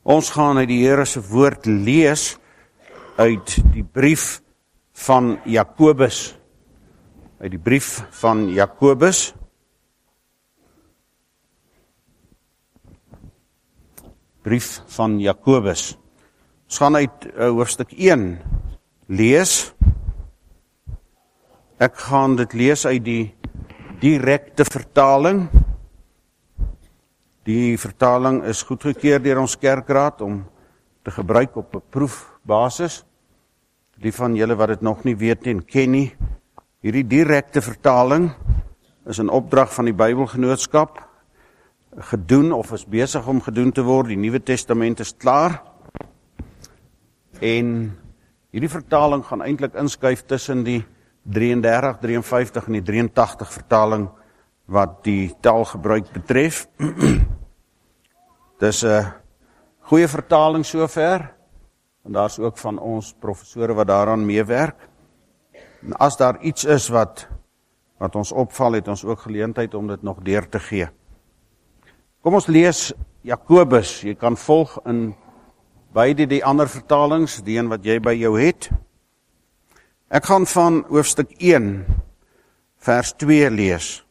Ons gaan uit die Here se woord lees uit die brief van Jakobus. Uit die brief van Jakobus. Brief van Jakobus. Ons gaan uit hoofstuk 1 lees. Ek gaan dit lees uit die direkte vertaling. Die vertaling is goedgekeur deur ons kerkraad om te gebruik op 'n proefbasis. Die van julle wat dit nog nie weet en ken nie, hierdie direkte vertaling is 'n opdrag van die Bybelgenootskap gedoen of is besig om gedoen te word. Die Nuwe Testament is klaar. En hierdie vertaling gaan eintlik inskuif tussen die 33, 53 en die 83 vertaling wat die taalgebruik betref. Dis 'n goeie vertaling sover, en daar's ook van ons professore wat daaraan meewerk. En as daar iets is wat ons opval, het ons ook geleentheid om dit nog deur te gee. Kom ons lees Jakobus. Jy kan volg in beide die ander vertalings, die een wat jy by jou het. Ek gaan van hoofstuk 1, vers 2 lees.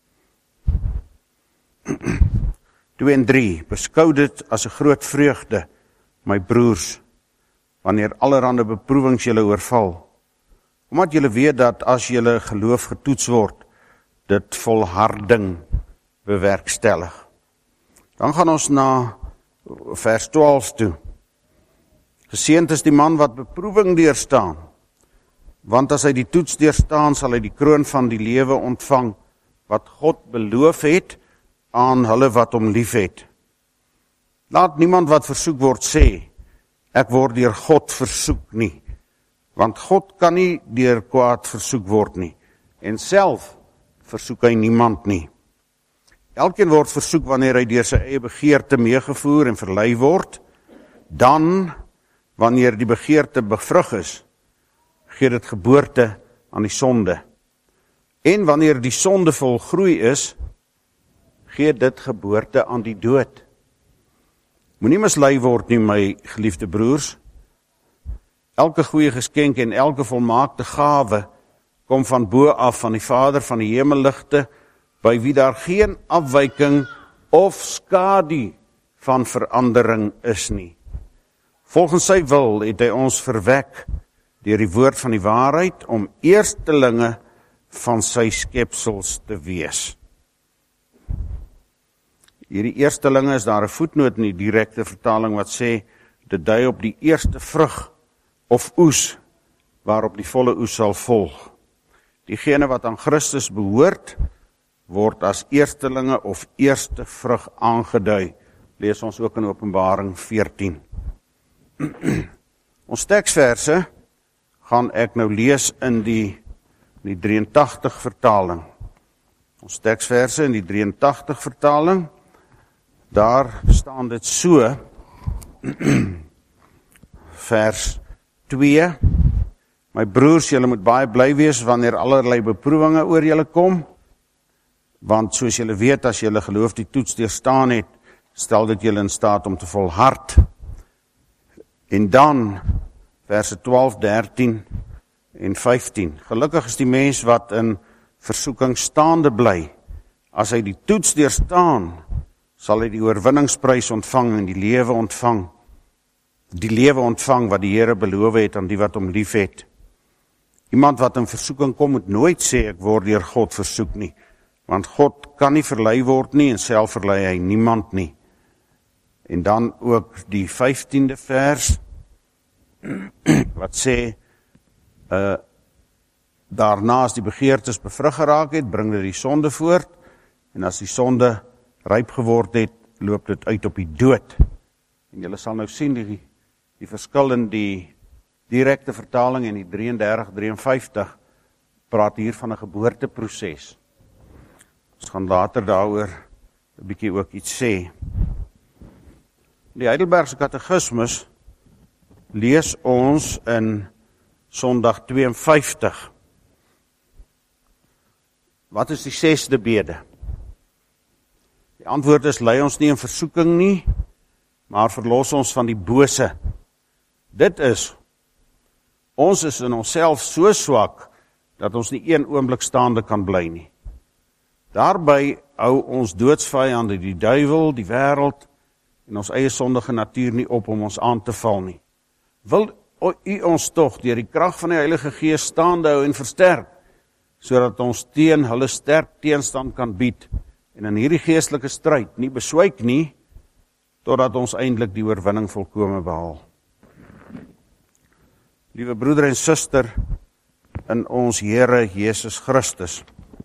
2 en 3. Beskou dit as 'n groot vreugde, my broers, wanneer allerhande beproewings julle oorval. Omdat julle weet dat as julle geloof getoets word, dit volharding bewerkstellig. Dan gaan ons na vers 12 toe. Geseënd is die man wat beproewing deurstaan, want as hy die toets deurstaan, sal hy die kroon van die lewe ontvang, wat God beloof het aan hulle wat hom liefhet. Laat niemand wat versoek word sê, ek word deur God versoek nie, want God kan nie deur kwaad versoek word nie, en self versoek hy niemand nie. Elkeen word versoek wanneer hy deur sy eie begeerte meegevoer en verlei word, dan, wanneer die begeerte bevrug is, gee dit geboorte aan die sonde. En wanneer die sonde volgroei is, gee dit geboorte aan die dood. Moenie mislei word nie, my geliefde broers. Elke goeie geskenk en elke volmaakte gawe kom van bo af van die Vader van die hemelligte, by wie daar geen afwyking of skadu van verandering is nie. Volgens sy wil het hy ons verwek deur die woord van die waarheid om eerstelinge van sy skepsels te wees. Hierdie eerstelinge is daar 'n voetnoot in die direkte vertaling wat sê, dit dui op die eerste vrug of oes, waarop die volle oes sal volg. Diegene wat aan Christus behoort, word as eerstelinge of eerste vrug aangedui. Lees ons ook in Openbaring 14. Ons teksverse gaan ek nou lees in die 83 vertaling. Ons teksverse in die 83 vertaling, daar staan dit so, vers 2, my broers, julle moet baie bly wees wanneer allerlei beproewinge oor julle kom, want soos julle weet, as julle geloof die toets deurstaan het, stel dit julle in staat om te volhard. En dan, verse 12, 13 en 15, gelukkig is die mens wat in versoeking staande bly. As hy die toets deurstaan, sal hy die oorwinningsprys ontvang en die lewe ontvang wat die Here beloof het aan die wat hom liefhet. Iemand wat in versoeking kom, moet nooit sê, ek word deur God versoek nie, want God kan nie verlei word nie, en self verlei hy niemand nie. En dan ook die 15de vers, wat sê, daarna as die begeertes bevrug geraak het, bring dit die sonde voort, en as die sonde ryp geword het, loop dit uit op die dood. En julle sal nou sien, die verskil in die direkte vertaling en die 33, 53, praat hier van 'n geboorteproses. Ons gaan later daaroor 'n bietjie ook iets sê. Die Heidelbergse Katekismus lees ons in Sondag 52. Wat is die 6de bede? Die antwoord is, lei ons nie in versoeking nie, maar verlos ons van die bose. Dit is, ons is in onsself so swak, dat ons nie een oomblik staande kan bly nie. Daarby hou ons doodsvijande, die duiwel, die wêreld, en ons eie sondige natuur nie op om ons aan te val nie. Wil u ons tog deur die krag van die Heilige Gees staande hou en versterk, sodat ons teen hulle sterk teenstand kan bied, en in hierdie geestelike stryd nie beswyk nie, totdat ons eintlik die oorwinning volkome behaal. Liewe broeder en suster, in ons Here Jesus Christus,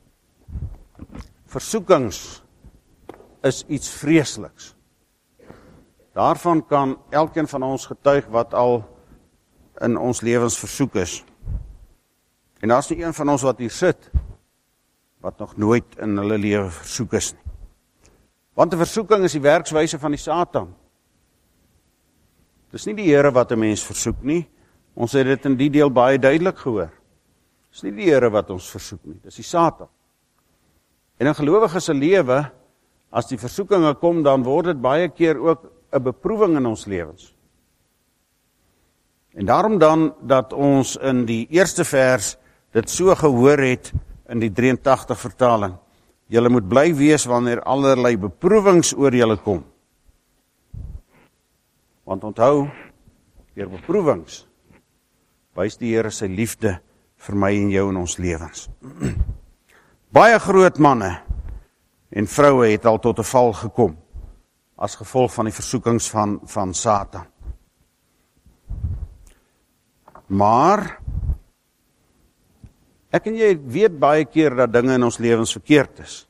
versoekings is iets vreesliks. Daarvan kan elkeen van ons getuig wat al in ons lewens versoek is. En daar is nie een van ons wat hier sit, wat nog nooit in hulle lewe versoek is nie. Want 'n versoeking is die werkswyse van die Satan. Dis nie die Here wat 'n mens versoek nie, ons het dit in die deel baie duidelik gehoor. Dis nie die Here wat ons versoek nie, dis die Satan. En in gelowiges se lewe, as die versoekinge kom, dan word dit baie keer ook 'n beproewing in ons lewens. En daarom dan, dat ons in die eerste vers dit so gehoor het in die 83 vertaling. Julle moet bly wees wanneer allerlei beproewings oor julle kom. Want onthou, deur beproewings wys die Here sy liefde vir my en jou in ons lewens. Baie groot manne en vroue het al tot 'n val gekom as gevolg van die versoekings van Satan. Maar ek en jy weet baie keer dat dinge in ons lewens verkeerd is.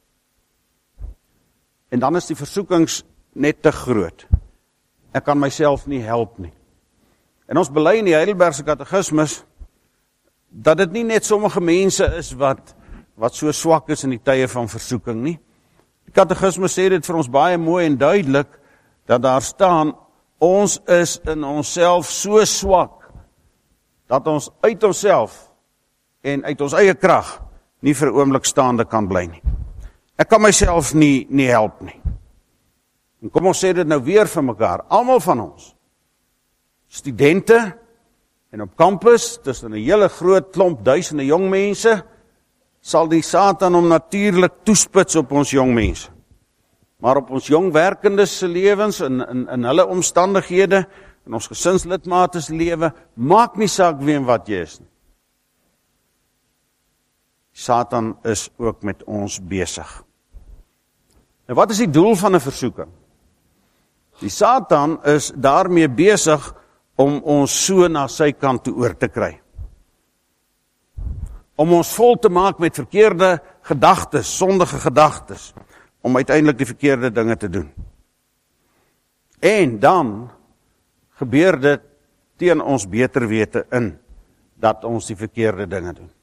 En dan is die versoekings net te groot. Ek kan myself nie help nie. En ons bely in die Heidelbergse Katekismus dat dit nie net sommige mense is wat so swak is in die tye van versoeking nie. Die Katekismus sê dit vir ons baie mooi en duidelik, dat daar staan, ons is in onsself so swak, dat ons uit onsself en uit ons eie krag nie vir 'n oomblik staande kan bly nie. Ek kan myself nie help nie. En kom ons sê dit nou weer vir mekaar, almal van ons, studente, en op kampus, tussen 'n hele groot klomp duisende jong mense, sal die Satan hom natuurlik toespits op ons jong mense. Maar op ons jong werkendes se lewens, in hulle omstandighede, in ons gesinslidmate se lewe, maak nie saak wie en wat jy is nie. Satan is ook met ons besig. En wat is die doel van 'n versoeking? Die Satan is daarmee besig om ons so na sy kant toe oor te kry. Om ons vol te maak met verkeerde gedagtes, sondige gedagtes, om uiteindelik die verkeerde dinge te doen. En dan gebeur dit teen ons beter wete in, dat ons die verkeerde dinge doen.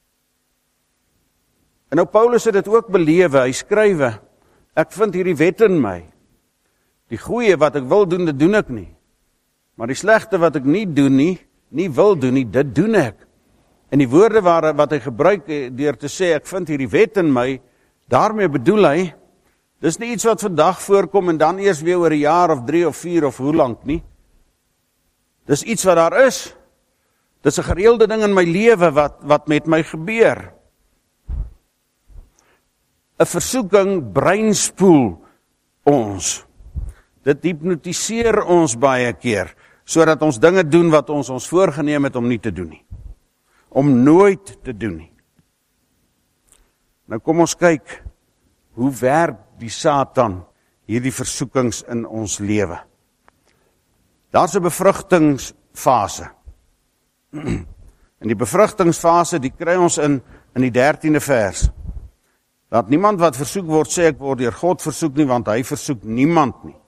En nou Paulus het dit ook belewe, hy skrywe, ek vind hierdie wet in my, die goeie wat ek wil doen, dit doen ek nie, maar die slegte wat ek nie doen nie wil doen nie, dit doen ek. En die woorde wat hy gebruik deur te sê, ek vind hierdie wet in my, daarmee bedoel hy, dis nie iets wat vandag voorkom en dan eers weer oor 'n jaar of 3 of 4 of hoe lank nie. Dis iets wat daar is. Dis 'n gereelde ding in my lewe wat met my gebeur. 'n Versoeking breinspoel ons. Dit hipnotiseer ons baie keer, sodat ons dinge doen wat ons voorgeneem het om nie te doen nie. Om nooit te doen nie. Nou kom ons kyk, hoe werk die Satan hierdie versoekings in ons lewe? Daar's 'n bevrugtingsfase. En die bevrugtingsfase, die kry ons in die 13de vers. Dat niemand wat versoek word, sê ek word deur God versoek nie, want hy versoek niemand nie.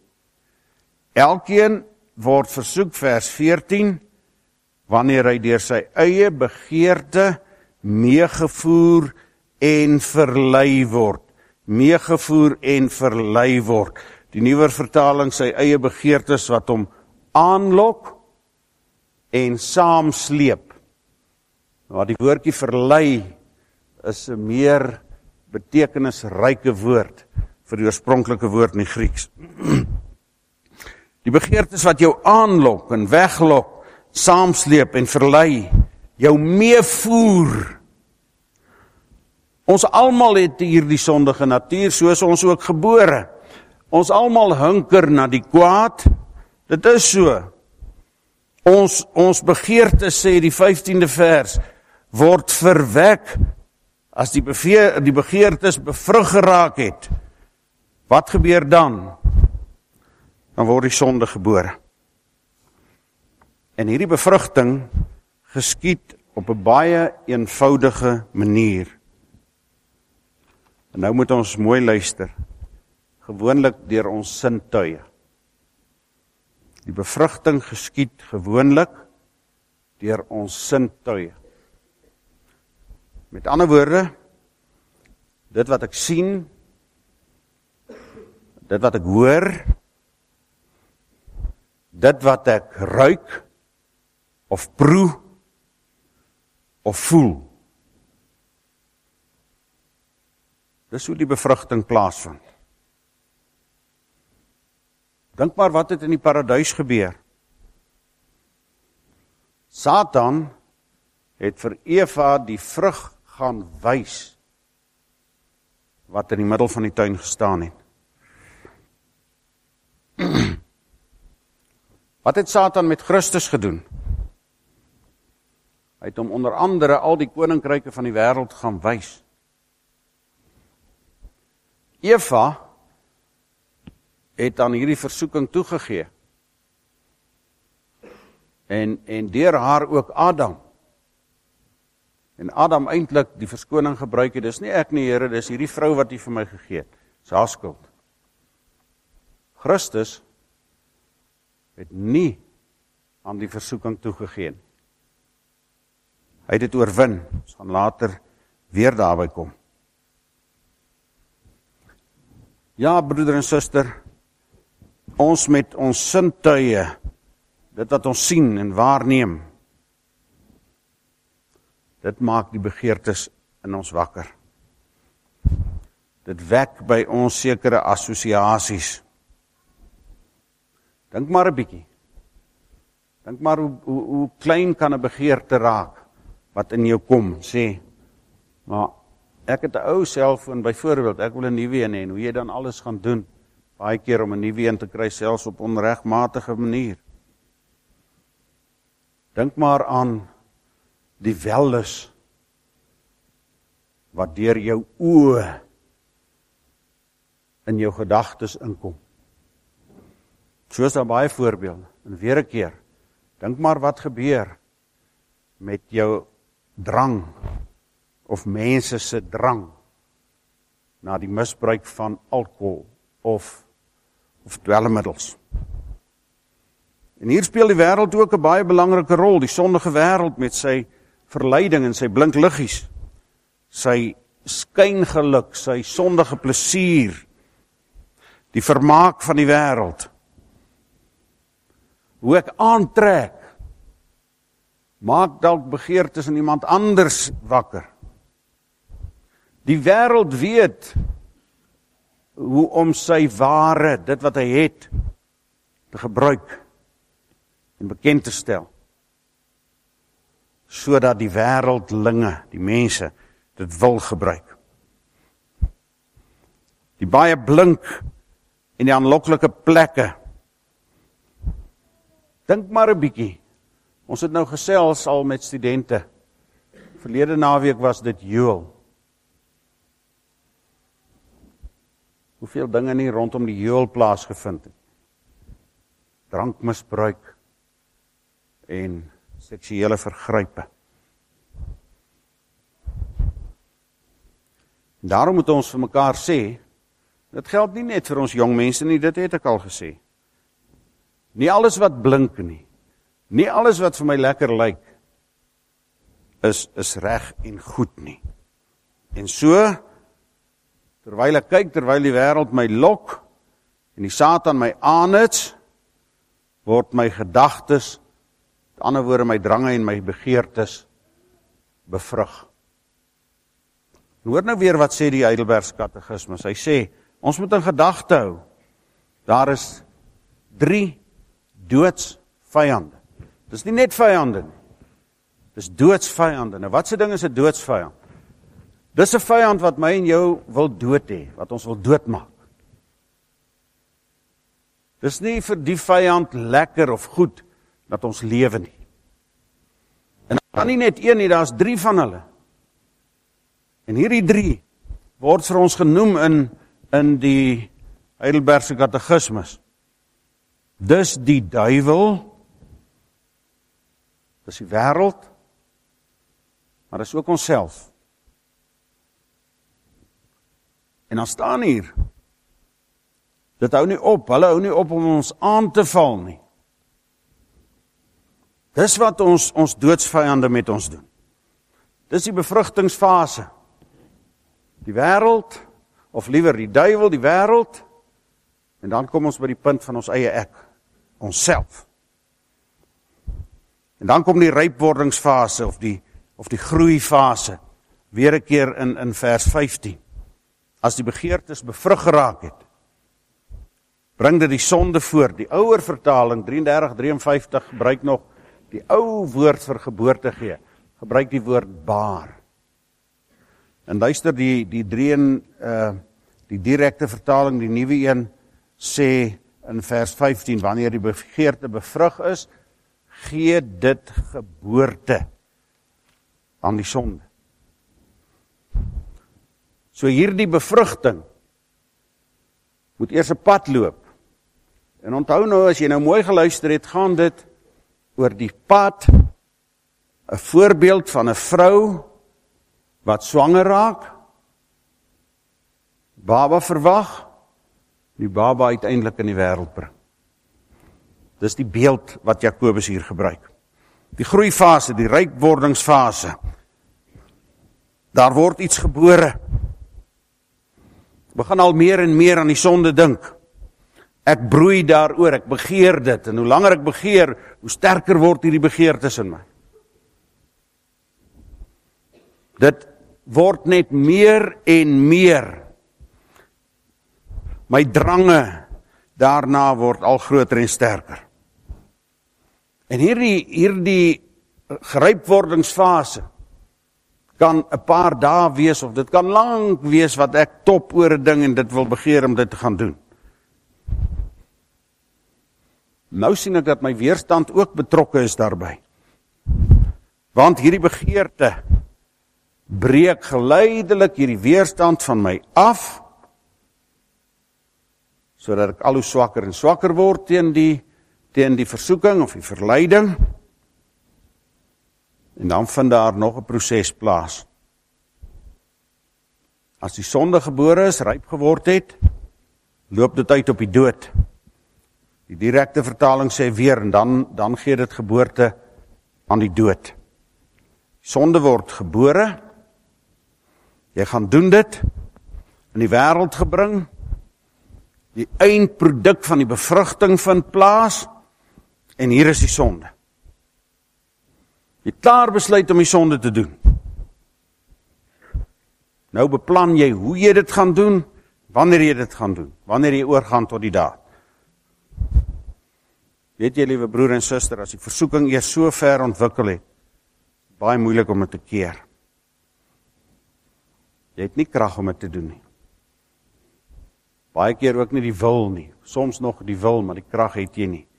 Elkeen word versoek, vers 14, wanneer hy deur sy eie begeerte meegevoer en verlei word. Meegevoer en verlei word. Die nuwer vertaling, sy eie begeertes wat hom aanlok en saamsleep. Maar die woordjie verlei is 'n meer betekenisryke woord vir die oorspronklike woord in die Grieks. Die begeertes wat jou aanlok en weglok, saamsleep en verlei, jou meevoer. Ons almal het hierdie sondige natuur, soos ons ook gebore. Ons almal hunker na die kwaad, dit is so. Ons begeertes, sê die 15de vers, word verwek, as die begeertes bevrug geraak het. Wat gebeur dan? Dan word die sonde gebore. En hierdie bevrugting geskied op 'n baie eenvoudige manier. En nou moet ons mooi luister, gewoonlik deur ons sintuie. Die bevrugting geskied gewoonlik deur ons sintuie. Met ander woorde, dit wat ek sien, dit wat ek hoor, dit wat ek ruik, of proe, of voel. Dis hoe die bevrugting plaasvind. Dink maar wat het in die paradys gebeur. Satan het vir Eva die vrug gaan wys, wat in die middel van die tuin gestaan het. Wat het Satan met Christus gedoen? Hy het hom onder andere al die koninkryke van die wêreld gaan wys. Eva het aan hierdie versoeking toegegee. En deur haar ook Adam. En Adam eintlik die verskoning gebruik het, dis nie ek nie, Here, dis hierdie vrou wat U vir my gegee het. Dis haar skuld. Christus het nie aan die versoeking toegegee nie. Hy het dit oorwin. Ons gaan later weer daarby kom. Ja, broeder en suster, ons met ons sintuie, dit wat ons sien en waarneem, dit maak die begeertes in ons wakker. Dit wek by ons sekere assosiasies. Dink maar 'n bietjie. Dink maar hoe klein kan 'n begeerte raak wat in jou kom, sê, maar ek het 'n ou selfoon byvoorbeeld, ek wil 'n nuwe een hê, en hoe jy dan alles gaan doen, baie keer om 'n nuwe een te kry, selfs op onregmatige manier. Dink maar aan die wellus wat deur jou oë in jou gedagtes inkom. So is daar baie voorbeelde. En weer 'n keer, dink maar wat gebeur met jou drang, of mense se drang, na die misbruik van alkohol, of dwelmmiddels. En hier speel die wêreld ook 'n baie belangrike rol, die sondige wêreld met sy verleiding en sy blink liggies, sy skyngeluk, sy sondige plesier, die vermaak van die wêreld, hoe ek aantrek, maak dalk begeertes in iemand anders wakker. Die wêreld weet hoe om sy ware, dit wat hy het, te gebruik en bekend te stel, sodat die wêreldlinge, die mense, dit wil gebruik. Die baie blink en die aanloklike plekke. Dink maar 'n bietjie. Ons het nou gesels al met studente. Verlede naweek was dit Joel. Hoeveel dinge nie rondom die Joel plaasgevind het. Drankmisbruik en seksuele vergrype. Daarom moet ons vir mekaar sê, dit geld nie net vir ons jong mense nie, dit het ek al gesê. Nie alles wat blink nie, nie alles wat vir my lekker lyk, is reg en goed nie. En so, terwyl ek kyk, terwyl die wêreld my lok, en die Satan my aanhits, word my gedagtes, met ander woorde my drange en my begeertes, bevrug. Hoor nou weer wat sê die Heidelbergse Katekismus. Hy sê, ons moet in gedagte hou, daar is 3 doodsvijande. Dis nie net vijande nie. Dis doodsvijande. Nou wat se ding is 'n doodsvijand? Dis 'n vyand wat my en jou wil dood hê, wat ons wil doodmaak. Dis nie vir die vyand lekker of goed dat ons lewe nie. En daar kan nie net een nie, daar's 3 van hulle. En hierdie 3 word vir ons genoem in die Heidelbergse Katekismus. Dis die duiwel, dis die wêreld, maar dis ook onsself. En dan staan hier, dit hou nie op, hulle hou nie op om ons aan te val nie. Dis wat ons doodsvijande met ons doen. Dis die bevrugtingsfase. Die wêreld, of liewer die duiwel, die wêreld, en dan kom ons by die punt van ons eie ek, onsself. En dan kom die rypwordingsfase, of die groeifase, weer 'n keer in vers 15. As die begeertes bevrug geraak het, bring dit die sonde voor. Die ouer vertaling, 33:53, gebruik nog die ou woord vir geboorte gee, gebruik die woord baar. En luister, die direkte vertaling, die nuwe een, sê in vers 15, wanneer die begeerte bevrug is, gee dit geboorte aan die sonde. So hierdie bevrugting moet eers 'n pad loop. En onthou nou, as jy nou mooi geluister het, gaan dit oor die pad, 'n voorbeeld van 'n vrou wat swanger raak, baba verwag, die baba uiteindelik in die wêreld bring. Dis die beeld wat Jakobus hier gebruik. Die groeifase, die rykwordingsfase. Daar word iets gebore. Ek begin al meer en meer aan die sonde dink. Ek broei daaroor, ek begeer dit, en hoe langer ek begeer, hoe sterker word hierdie begeertes in my. Dit word net meer en meer. My drange daarna word al groter en sterker. En hierdie gerypwordingsfase kan 'n paar dae wees, of dit kan lank wees, wat ek top oor 'n ding en dit wil begeer om dit te gaan doen. Nou sien ek dat my weerstand ook betrokke is daarby. Want hierdie begeerte breek geleidelik hierdie weerstand van my af, sodat ek al hoe swakker en swakker word teen die versoeking of die verleiding. En dan vind daar nog 'n proses plaas. As die sonde gebore is, ryp geword het, loop dit uit op die dood. Die direkte vertaling sê weer, en dan gee dit geboorte aan die dood. Die sonde word gebore, jy gaan doen dit, in die wêreld gebring, die eindproduk van die bevrugting vind plaas, en hier is die sonde. Jy het klaar besluit om die sonde te doen. Nou beplan jy hoe jy dit gaan doen, wanneer jy dit gaan doen, wanneer jy oorgaan tot die daad. Weet jy, liewe broer en suster, as die versoeking eers so ver ontwikkel het, baie moeilik om dit te keer. Jy het nie krag om dit te doen nie. Baie keer ook nie die wil nie. Soms nog die wil, maar die krag het jy nie.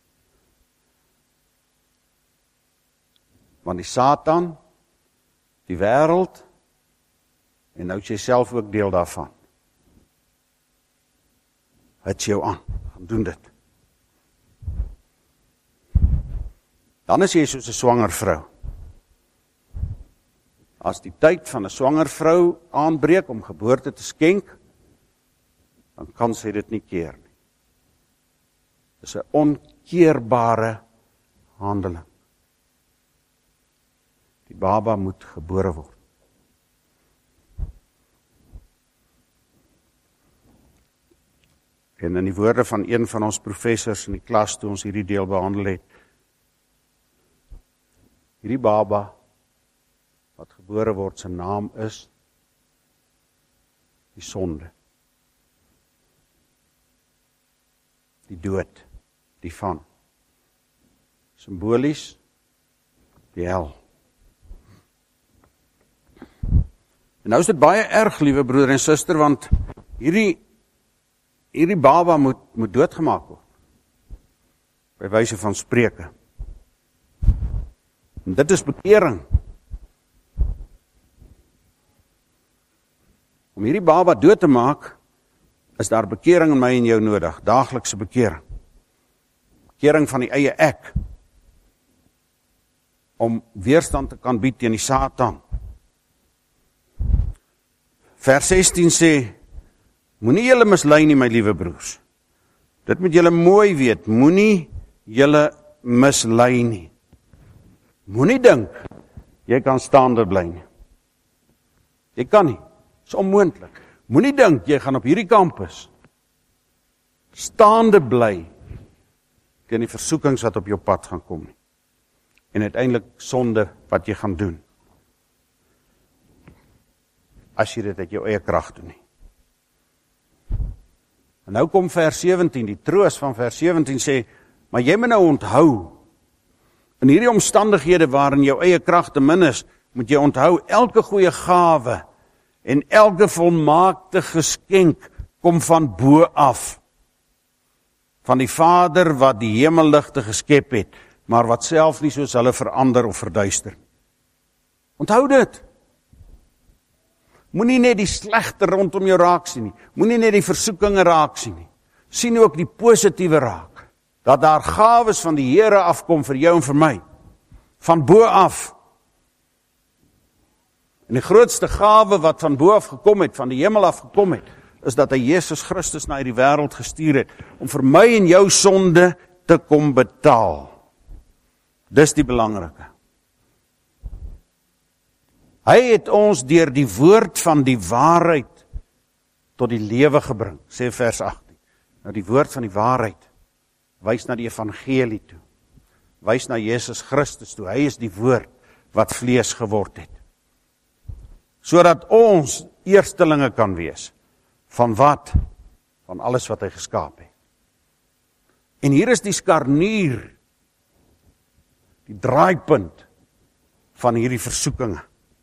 Want die Satan, die wêreld, en nou is jy self ook deel daarvan. Het jou aan, gaan doen dit. Dan is jy soos 'n swanger vrou. As die tyd van 'n swanger vrou aanbreek om geboorte te skenk, dan kan sy dit nie keer nie. Dis 'n onkeerbare handeling. Die baba moet gebore word. En in die woorde van een van ons professors in die klas toe ons hierdie deel behandel het, hierdie baba wat gebore word, sy naam is die sonde. Die dood, die van. simbolies die hel. En nou is dit baie erg, liewe broer en suster, want hierdie baba moet doodgemaak word. By wyse van Spreuke. En dit is bekering. Om hierdie baba dood te maak, is daar bekering in my en jou nodig, daaglikse bekering. Bekering van die eie ek, om weerstand te kan bied teen die Satan. Vers 16 sê, moenie julle mislei nie, my liewe broers. Dit moet julle mooi weet, moenie julle mislei nie. Moenie dink, jy kan staande bly nie. Jy kan nie, dit is onmoontlik. Moenie dink, jy gaan op hierdie kampus staande bly teen die versoekings wat op jou pad gaan kom nie. En uiteindelik sonde wat jy gaan doen. As jy dit uit jou eie krag doen nie. En nou kom vers 17, die troos van vers 17 sê, maar jy moet nou onthou, in hierdie omstandighede waarin jou eie krag te min is, moet jy onthou, elke goeie gawe en elke volmaakte geskenk kom van bo af. Van die Vader wat die hemelligte geskep het, maar wat self nie soos hulle verander of verduister. Onthou dit. Moenie net die slegte rondom jou raak sien nie. Moenie net die versoekinge raak sien nie. Sien ook die positiewe raak. Dat daar gawes van die Here afkom vir jou en vir my. Van bo af. En die grootste gawe wat van bo af gekom het, van die hemel af gekom het, is dat hy Jesus Christus na hierdie wêreld gestuur het, om vir my en jou sonde te kom betaal. Dis die belangrike. Hy het ons deur die woord van die waarheid tot die lewe gebring, sê vers 18. Nou die woord van die waarheid wys na die evangelie toe. Wys na Jesus Christus toe. Hy is die woord wat vlees geword het. Sodat ons eerstelinge kan wees. Van wat? Van alles wat hy geskaap het. En hier is die skarnier, die draaipunt van hierdie versoekinge.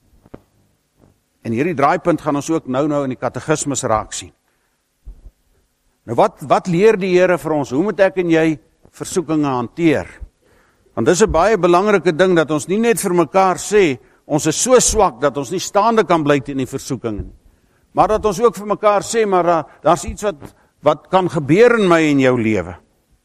En hierdie draaipunt gaan ons ook nou in die katekismes raak sien. Nou wat leer die Here vir ons? Hoe moet ek en jy versoekinge hanteer? Want dis 'n baie belangrike ding dat ons nie net vir mekaar sê, ons is so swak dat ons nie staande kan bly teen die versoekinge nie. Maar dat ons ook vir mekaar sê, maar daar's iets wat kan gebeur in my en jou lewe.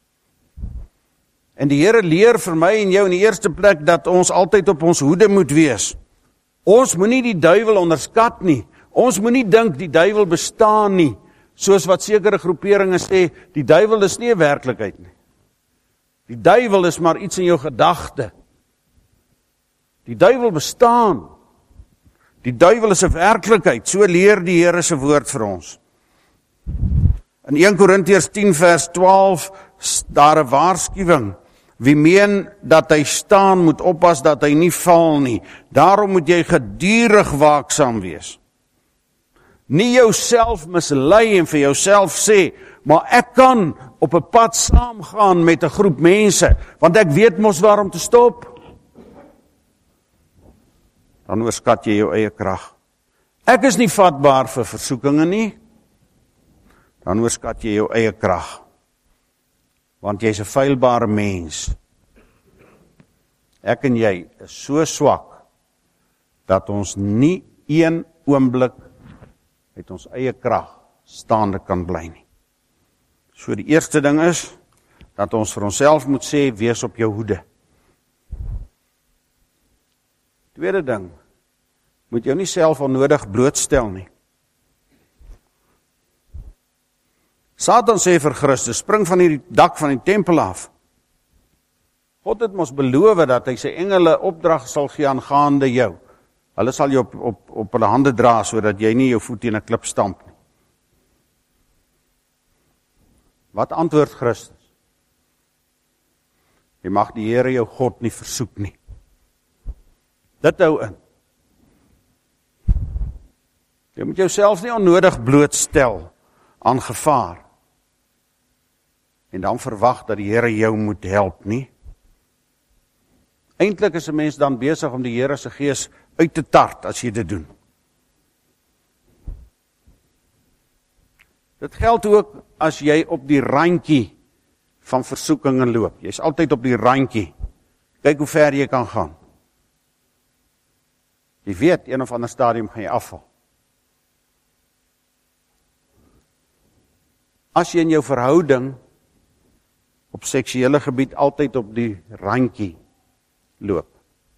En die Here leer vir my en jou in die eerste plek dat ons altyd op ons hoede moet wees. Ons moenie die duiwel onderskat nie. Ons moenie dink die duiwel bestaan nie. Soos wat sekere groeperinge sê, die duiwel is nie 'n werklikheid nie. Die duiwel is maar iets in jou gedagte. Die duiwel bestaan. Die duiwel is 'n werklikheid. So leer die Here se woord vir ons. In 1 Korintiërs 10 vers 12 is daar 'n waarskuwing. Wie meen dat hy staan, moet oppas dat hy nie val nie. Daarom moet jy gedurig waaksaam wees. Nie jouself mislei en vir jouself sê, maar ek kan op 'n pad saamgaan met 'n groep mense, want ek weet mos waar om te stop. Dan oorskat jy jou eie krag. Ek is nie vatbaar vir versoekinge nie. Dan oorskat jy jou eie krag. Want jy is 'n feilbare mens. Ek en jy is so swak, dat ons nie een oomblik met ons eie krag staande kan bly nie. So die eerste ding is, dat ons vir onsself moet sê, wees op jou hoede. Tweede ding, moet jou nie self onnodig blootstel nie. Satan sê vir Christus, spring van die dak van die tempel af. God het ons beloof dat hy sy engele opdrag sal gee aangaande jou. Hulle sal jou op hulle hande dra, sodat jy nie jou voet teen 'n klip stamp nie. Wat antwoord Christus? Jy mag die Here jou God nie versoek nie. Dit hou in. Jy moet jouself nie onnodig blootstel aan gevaar. En dan verwag dat die Here jou moet help nie. Eintlik is 'n mens dan besig om die Here se Gees uit te tart as jy dit doen. Dit geld ook as jy op die randjie van versoekingen loop. Jy is altyd op die randjie. Kyk hoe ver jy kan gaan. Jy weet, een of ander stadium gaan jy afval. As jy in jou verhouding op seksuele gebied altyd op die randjie loop,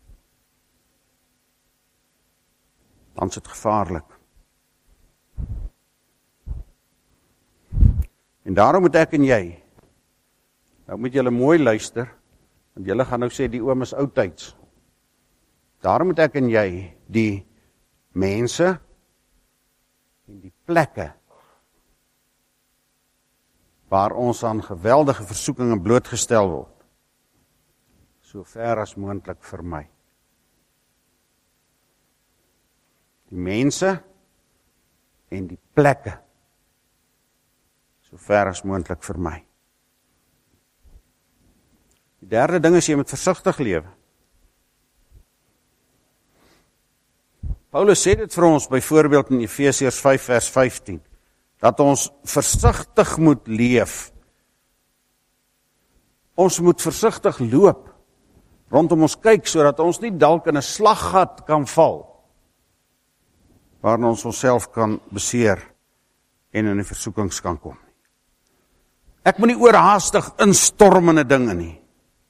dan is dit gevaarlik. En daarom moet ek en jy, nou moet julle mooi luister, want julle gaan nou sê die oom is oudtyds. Daarom moet ek en jy die mense en die plekke waar ons aan geweldige versoekingen blootgestel word, so ver as moontlik vermy. Die mense en die plekke, so ver as moontlik vermy. Die derde ding is jy moet versigtig lewe. Paulus sê dit vir ons byvoorbeeld in Efesiërs 5 vers 15, dat ons versigtig moet leef. Ons moet versigtig loop, rondom ons kyk, sodat ons nie dalk in 'n slaggat kan val, waarin ons onsself kan beseer en in die versoekings kan kom. Ek moet nie oorhaastig instorm in 'n dinge nie.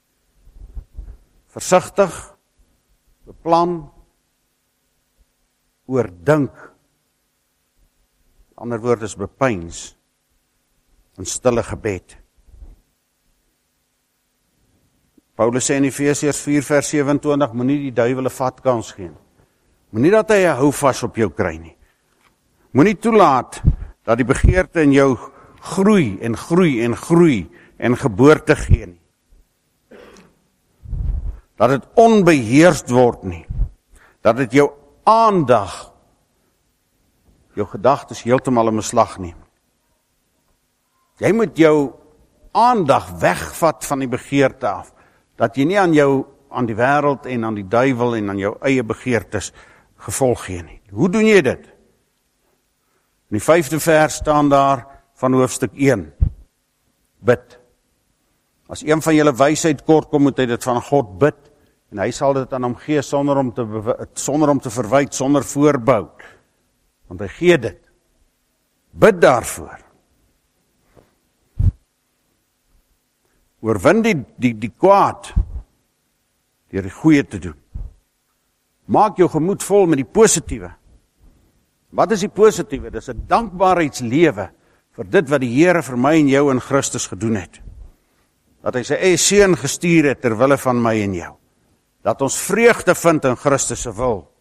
Versigtig, beplan, oordink, ander woord is bepeins, in stille gebed. Paulus sê in Efesiërs 4 vers 27, moenie die duiwel 'n vatkans gee. Moenie dat hy 'n houvas op jou kry nie. Moenie toelaat dat die begeerte in jou groei en groei en groei en geboorte gee nie. Dat dit onbeheerst word nie. Dat dit jou aandag, jou gedagtes heeltemal in beslag neem. Jy moet jou aandag wegvat van die begeerte af, dat jy nie aan die wêreld en aan die duiwel en aan jou eie begeertes gevolg gee nie. Hoe doen jy dit? In die 5de vers staan daar van hoofstuk 1, bid. As een van julle wysheid kort kom, moet hy dit van God bid, en hy sal dit aan hom gee sonder om te verwyd, sonder voorbou. Want hy gee dit. Bid daarvoor. Oorwin die kwaad deur die goeie te doen. Maak jou gemoed vol met die positiewe. Wat is die positiewe? Dis 'n dankbaarheidslewe vir dit wat die Here vir my en jou in Christus gedoen het. Dat hy sy eie seun gestuur het ter wille van my en jou. Dat ons vreugde vind in Christus se wil.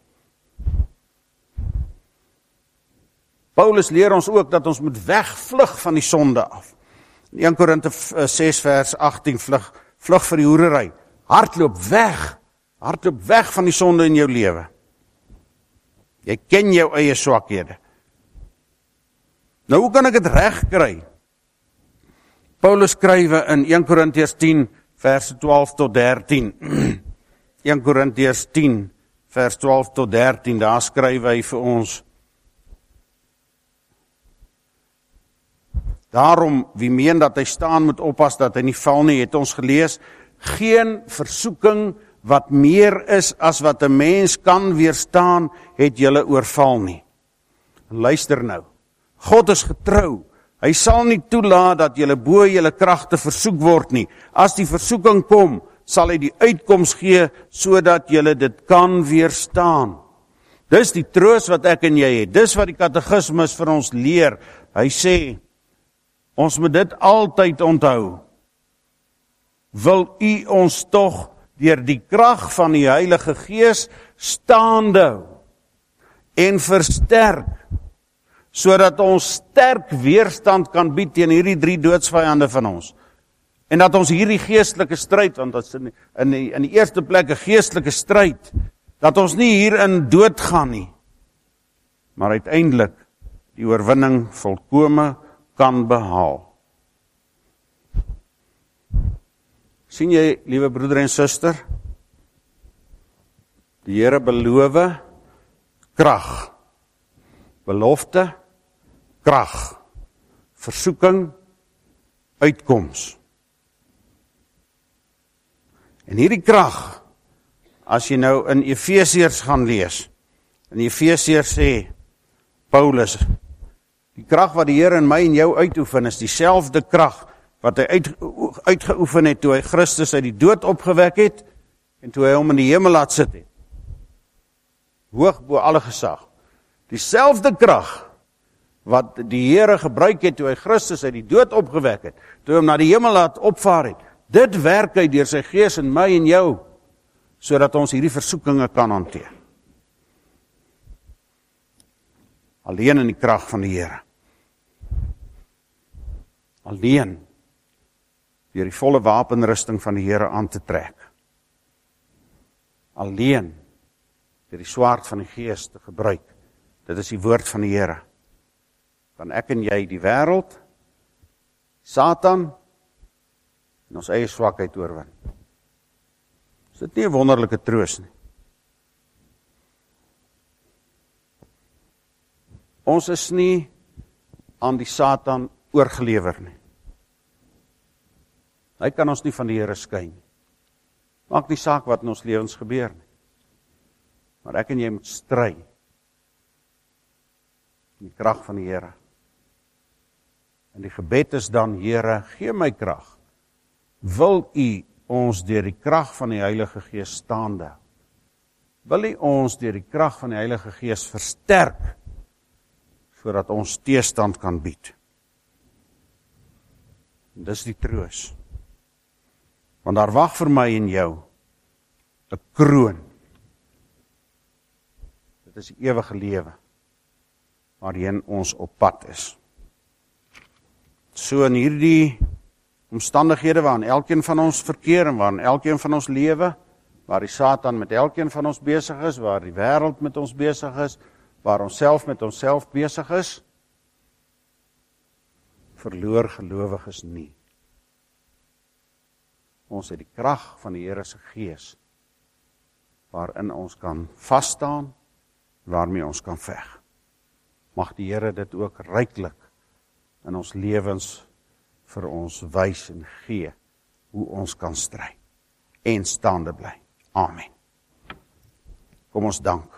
Paulus leer ons ook dat ons moet wegvlug van die sonde af. In 1 Korinte 6 vers 18, vlug vir die hoerery. Hardloop weg van die sonde in jou lewe. Jy ken jou eie swakhede. Nou, hoe kan ek dit reg kry? Paulus skrywe in 1 Korintiërs 10 vers 12 tot 13. 1 Korintiërs 10 vers 12 tot 13, daar skryf hy vir ons: Daarom, wie meen dat hy staan moet oppas dat hy nie val nie, het ons gelees, geen versoeking wat meer is as wat 'n mens kan weerstaan, het julle oorval nie. Luister nou, God is getrou. Hy sal nie toelaat dat julle bo julle kragte versoek word nie. As die versoeking kom, sal hy die uitkoms gee, sodat julle dit kan weerstaan. Dis die troos wat ek en jy het. Dis wat die katekismus vir ons leer. Hy sê, ons moet dit altyd onthou. Wil u ons tog deur die krag van die Heilige Gees staande hou en versterk, sodat ons sterk weerstand kan bied teen hierdie 3 doodsvyande van ons. En dat ons hierdie geestelike stryd, want dat is in die eerste plek 'n geestelike stryd, dat ons nie hierin doodgaan nie, maar uiteindelik die oorwinning volkome kan behaal. Sien jy, liewe broeder en suster, Die Here beloof krag, belofte, krag, versoeking, uitkoms. En hierdie krag, as jy nou in Efesiërs gaan lees, in Efesiërs sê Paulus, die krag wat die Here in my en jou uitoefen, is dieselfde krag wat hy uitgeoefen het toe hy Christus uit die dood opgewek het, en toe hy hom in die hemel laat sit het. Hoog bo alle gesag. Dieselfde krag wat die Here gebruik het toe hy Christus uit die dood opgewek het, toe hy hom na die hemel laat opvaar het, dit werk hy deur sy Gees in my en jou, sodat ons hierdie versoekinge kan hanteer. Alleen in die krag van die Here. Alleen deur die volle wapenrusting van die Here aan te trek. Alleen deur die swaard van die Gees te gebruik. Dit is die woord van die Here. Kan ek en jy die wêreld, Satan en ons eie swakheid oorwin. Is dit nie 'n wonderlike troos nie? Ons is nie aan die Satan oorgelewer nie. Hy kan ons nie van die Here skei nie. Maak nie saak wat in ons lewens gebeur nie. Maar ek en jy moet stry in die krag van die Here. En die gebed is dan, Here, gee my krag. Wil U ons deur die krag van die Heilige Gees staande? Wil U ons deur die krag van die Heilige Gees versterk, sodat ons teestand kan bied? En dis die troos. Want daar wag vir my en jou 'n kroon. Dit is die ewige lewe waarheen ons op pad is. So in hierdie omstandighede waarin elkeen van ons verkeer en waarin elkeen van ons lewe, waar die Satan met elkeen van ons besig is, waar die wêreld met ons besig is, waar ons self met onsself besig is, verloor gelowiges nie. Ons het die krag van die Here se Gees, waarin ons kan vasstaan, waarmee ons kan veg. Mag die Here dit ook ryklik in ons lewens vir ons wys en gee, hoe ons kan stry en staande bly. Amen. Kom ons dank.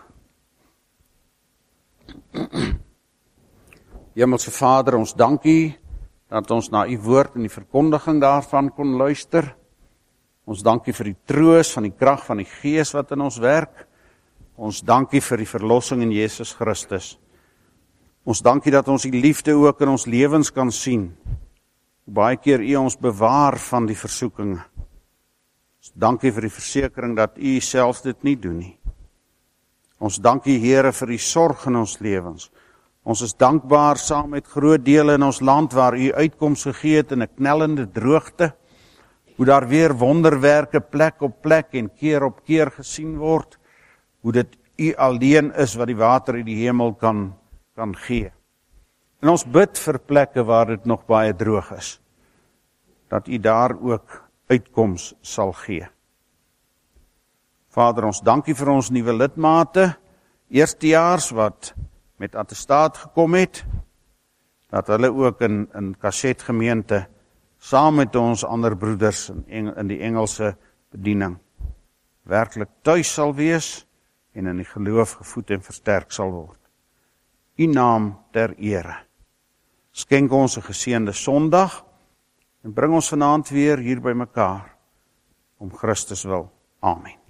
Hemelse Vader, ons dank U dat ons na U woord en die verkondiging daarvan kon luister. Ons dank U vir die troos van die krag van die Gees wat in ons werk. Ons dank U vir die verlossing in Jesus Christus. Ons dank U dat ons die liefde ook in ons lewens kan sien. Baie keer U ons bewaar van die versoekinge. Ons dank U vir die versekering dat U self dit nie doen nie. Ons dank U, Here, vir die sorg in ons lewens. Ons is dankbaar saam met groot dele in ons land waar U uitkoms gegee het in 'n knellende droogte, hoe daar weer wonderwerke plek op plek en keer op keer gesien word, hoe dit U alleen is wat die water uit die hemel kan gee. En ons bid vir plekke waar dit nog baie droog is, dat U daar ook uitkoms sal gee. Vader, ons dank U vir ons nuwe lidmate, eerstejaars wat met attestaat gekom het, dat hulle ook in Kasset gemeente saam met ons ander broeders in die Engelse bediening werklik tuis sal wees en in die geloof gevoed en versterk sal word. U naam ter ere. Skenk ons 'n geseënde Sondag en bring ons vanaand weer hier by mekaar om Christus wil. Amen.